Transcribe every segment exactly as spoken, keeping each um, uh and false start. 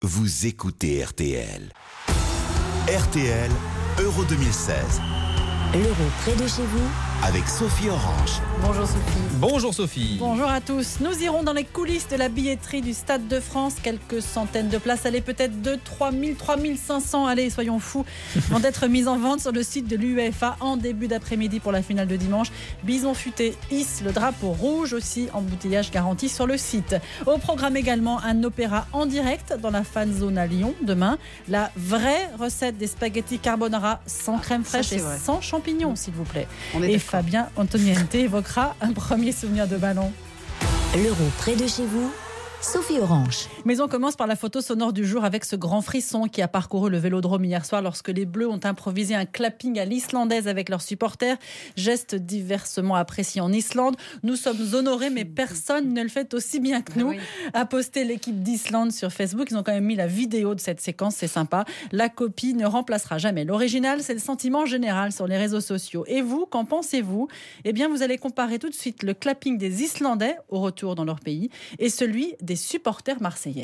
Vous écoutez R T L. R T L, Euro deux mille seize. L'Euro près de chez vous avec Sophie Orange. Bonjour Sophie. Bonjour Sophie. Bonjour à tous. Nous irons dans les coulisses de la billetterie du Stade de France. Quelques centaines de places, allez peut-être deux, trois mille, trois mille cinq cents, allez soyons fous, vont être mises en vente sur le site de l'UEFA en début d'après-midi pour la finale de dimanche. Bison Futé hisse le drapeau rouge, aussi embouteillage garanti sur le site. Au programme également un opéra en direct dans la fan zone à Lyon demain. La vraie recette des spaghettis carbonara sans crème fraîche Ça, et vrai. sans champignons s'il vous plaît. On est Et d'accord. Fabien Antoniente évoquera un premier souvenir de ballon. L'Euro près de chez vous, Sophie Orange. Mais on commence par la photo sonore du jour avec ce grand frisson qui a parcouru le Vélodrome hier soir lorsque les Bleus ont improvisé un clapping à l'islandaise avec leurs supporters. Geste diversement apprécié en Islande. Nous sommes honorés, mais personne ne le fait aussi bien que nous. Oui. A posté l'équipe d'Islande sur Facebook. Ils ont quand même mis la vidéo de cette séquence, c'est sympa. La copie ne remplacera jamais l'original, c'est le sentiment général sur les réseaux sociaux. Et vous, qu'en pensez-vous ? Eh bien, vous allez comparer tout de suite le clapping des Islandais au retour dans leur pays et celui des supporters marseillais.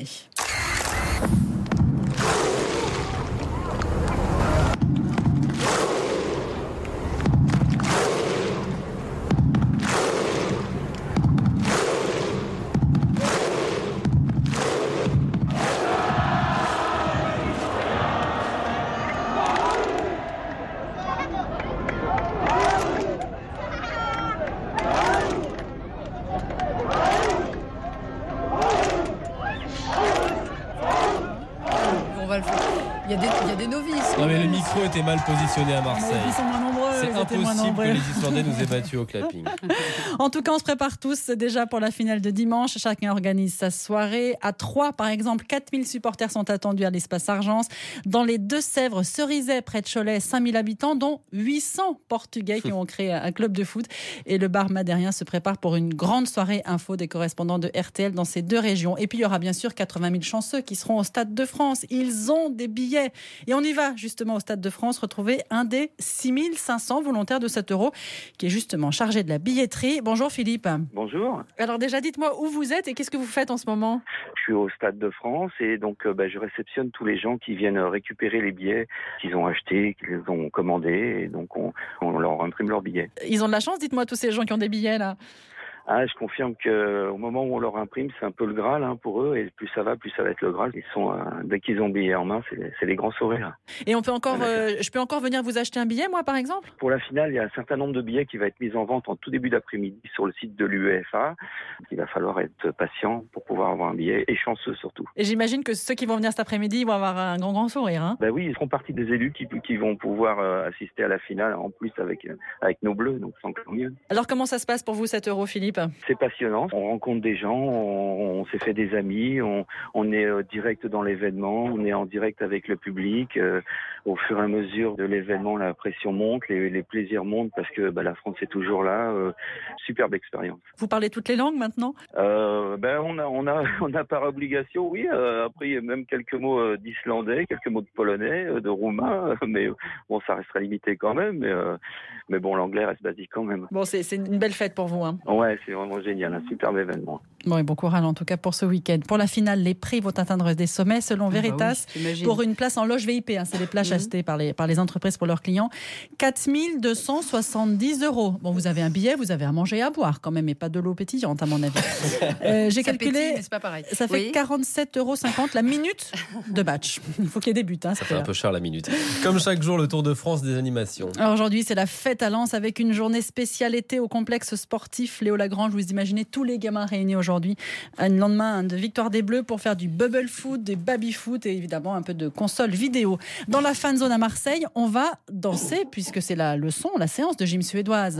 On va le faire. Il y a des, il y a des novices. Non mais le micro était mal positionné à Marseille. Ils sont moins nombreux, C'est ils étaient moins impossible que nombreux. les Islandais nous aient battus au clapping. En tout cas, on se prépare tous déjà pour la finale de dimanche. Chacun organise sa soirée. À Troyes, par exemple, quatre mille supporters sont attendus à l'espace Argence. Dans les Deux-Sèvres, Cerizay, près de Cholet, cinq mille habitants, dont huit cents Portugais qui ont créé un club de foot. Et le bar madérien se prépare pour une grande soirée info des correspondants de R T L dans ces deux régions. Et puis, il y aura bien sûr quatre-vingt mille chanceux qui seront au Stade de France. Ils ont des billets. Et on y va justement au Stade de France retrouver un des six mille cinq cents volontaires de sept euros qui est justement chargé de la billetterie. Bonjour Philippe. Bonjour, Alors déjà, dites-moi où vous êtes et qu'est-ce que vous faites en ce moment ? je suis au Stade de France et donc euh, bah, je réceptionne tous les gens qui viennent récupérer les billets qu'ils ont achetés, qu'ils ont commandés et donc on, on leur imprime leurs billets. Ils ont de la chance, dites-moi, tous ces gens qui ont des billets là. Ah, je confirme que au moment où on leur imprime, c'est un peu le Graal hein, pour eux et plus ça va, plus ça va être le Graal. Ils sont, euh, dès qu'ils ont billet en main, c'est, c'est les grands sourires. Et on peut encore, Ah, euh, je peux encore venir vous acheter un billet, moi, par exemple ? Pour la finale, il y a un certain nombre de billets qui va être mis en vente en tout début d'après-midi sur le site de l'UEFA. Il va falloir être patient pour pouvoir avoir un billet et chanceux surtout. Et j'imagine que ceux qui vont venir cet après-midi vont avoir un grand, grand sourire. Hein ? Ben oui, ils seront partie des élus qui, qui vont pouvoir euh, assister à la finale en plus avec, euh, avec nos bleus, donc c'est encore mieux. Alors comment ça se passe pour vous, sept euros, Philippe ? C'est passionnant. On rencontre des gens, on, on s'est fait des amis, on, on est euh, direct dans l'événement, on est en direct avec le public. Euh, au fur et à mesure de l'événement, la pression monte, les, les plaisirs montent parce que bah, la France est toujours là. Euh, superbe expérience. Vous parlez toutes les langues maintenant ? Euh, ben on a, on a, on a par obligation, oui. Euh, après, il y a même quelques mots euh, d'islandais, quelques mots de polonais, euh, de roumain, euh, mais bon, ça restera limité quand même. Mais, euh, mais bon, l'anglais reste basique quand même. Bon, c'est, c'est une belle fête pour vous. Hein. Ouais, c'est vraiment génial, un superbe événement. Bon, et bon courage en tout cas pour ce week-end. Pour la finale, les prix vont atteindre des sommets selon Veritas. Ah bah oui, j'imagine. Pour une place en loge V I P, hein, c'est les places Mhm. achetées par les, par les entreprises pour leurs clients, quatre mille deux cent soixante-dix euros. Bon, vous avez un billet, vous avez à manger et à boire quand même, et pas de l'eau pétillante à mon avis. Euh, j'ai Ça calculé, pétille, mais c'est pas pareil. ça fait Oui. quarante-sept euros cinquante la minute de match. Il faut qu'il y ait des buts. Hein, Ça fait un peu cher la minute. Comme chaque jour, le Tour de France des animations. Alors aujourd'hui, c'est la fête à Lens avec une journée spéciale été au complexe sportif Léo Lagrange. Vous imaginez tous les gamins réunis aujourd'hui. Un lendemain de victoire des Bleus pour faire du bubble foot, des baby foot et évidemment un peu de console vidéo. Dans la fan zone à Marseille, on va danser puisque c'est la leçon, la séance de gym suédoise.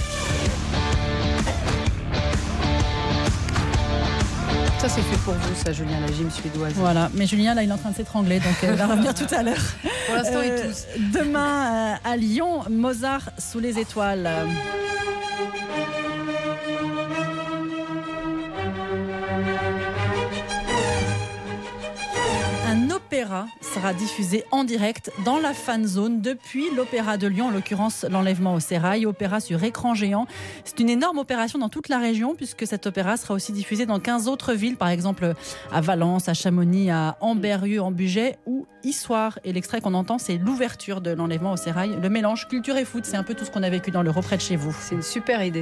Ça, c'est fait pour vous, ça, Julien, la gym suédoise. Voilà, mais Julien, là, il est en train de s'étrangler, donc euh, il va revenir tout à l'heure. Pour l'instant, il Euh, tousse. Demain, euh, à Lyon, Mozart sous les étoiles. Un l'opéra sera diffusé en direct dans la fan zone depuis l'Opéra de Lyon, en l'occurrence l'enlèvement au sérail, opéra sur écran géant. C'est une énorme opération dans toute la région puisque cet opéra sera aussi diffusé dans quinze autres villes, par exemple à Valence, à Chamonix, à Amberieu, en Bugey ou Issoire. Et l'extrait qu'on entend, c'est l'ouverture de l'enlèvement au sérail, le mélange culture et foot. C'est un peu tout ce qu'on a vécu dans l'Euro près de chez vous. C'est une super idée.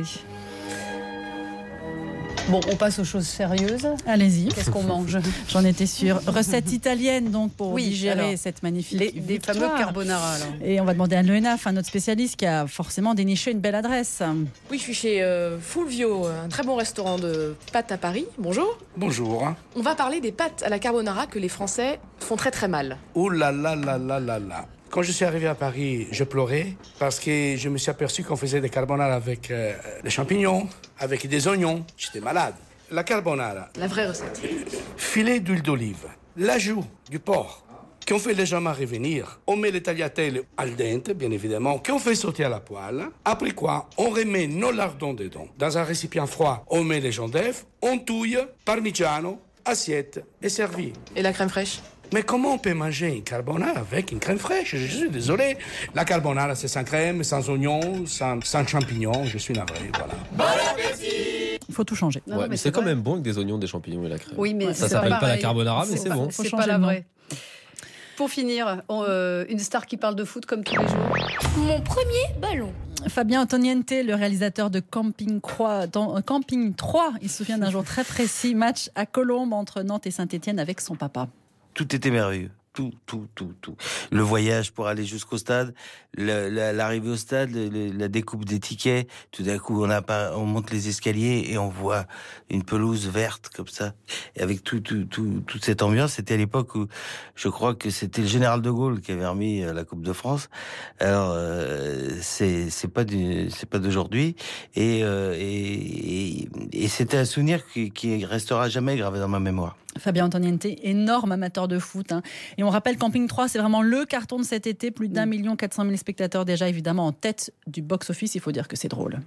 Bon, on passe aux choses sérieuses. Allez-y. Qu'est-ce qu'on mange? J'en étais sûre. Recette italienne, donc, pour oui, digérer alors, cette magnifique les, des fameux carbonara. Alors. Et on va demander à Lenaf, un autre spécialiste qui a forcément déniché une belle adresse. Oui, je suis chez euh, Fulvio, un très bon restaurant de pâtes à Paris. Bonjour. Bonjour. On va parler des pâtes à la carbonara que les Français font très très mal. Ouh là là là là là là. Quand je suis arrivé à Paris, je pleurais parce que je me suis aperçu qu'on faisait des carbonara avec euh, des champignons, avec des oignons. J'étais malade. La carbonara. La vraie recette. Filet d'huile d'olive, l'ajout du porc, qu'on fait légèrement revenir. On met les tagliatelles al dente, bien évidemment, qu'on fait sauter à la poêle. Après quoi, on remet nos lardons dedans. Dans un récipient froid, on met les jaunes d'œuf, on touille, parmigiano, assiette et servi. Et la crème fraîche? Mais comment on peut manger une carbonara avec une crème fraîche? Je suis désolé. La carbonara, c'est sans crème, sans oignons, sans, sans champignons. Je suis navré, voilà. Bon appétit! Il faut tout changer. Non, ouais, mais, mais c'est, c'est quand même bon avec des oignons, des champignons et la crème. Oui, mais ouais, ça c'est s'appelle pas, pas la carbonara, mais c'est, c'est pas, bon. C'est pas la vraie. Pour finir, on, euh, une star qui parle de foot comme tous les jours. Mon premier ballon. Fabien Antoniente, le réalisateur de Camping trois, dans Camping trois, il se souvient d'un jour très précis, match à Colombes entre Nantes et Saint-Étienne avec son papa. Tout était merveilleux. Tout, tout, tout, tout. Le voyage pour aller jusqu'au stade, le, la, l'arrivée au stade, le, le, la découpe des tickets. Tout d'un coup, on, a pas, on monte les escaliers et on voit une pelouse verte comme ça. Et avec tout, tout, tout, toute cette ambiance, c'était à l'époque où je crois que c'était le général de Gaulle qui avait remis la Coupe de France. Alors, euh, c'est, c'est pas du, c'est pas d'aujourd'hui. Et, euh, et, et, et c'était un souvenir qui, qui restera jamais gravé dans ma mémoire. Fabien Antoniente, énorme amateur de foot. Hein. Et on rappelle, Camping trois, c'est vraiment le carton de cet été. Plus d'un million quatre cent mille spectateurs déjà, évidemment, en tête du box-office. Il faut dire que c'est drôle.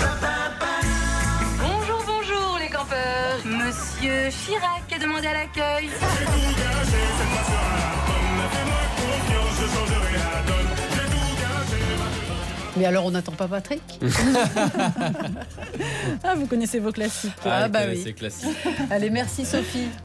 Bonjour, bonjour les campeurs. Monsieur Chirac a demandé à l'accueil. Mais alors, on n'attend pas Patrick? Ah, vous connaissez vos classiques. Ah, ah bah oui. oui. C'est classique. Allez, merci Sophie.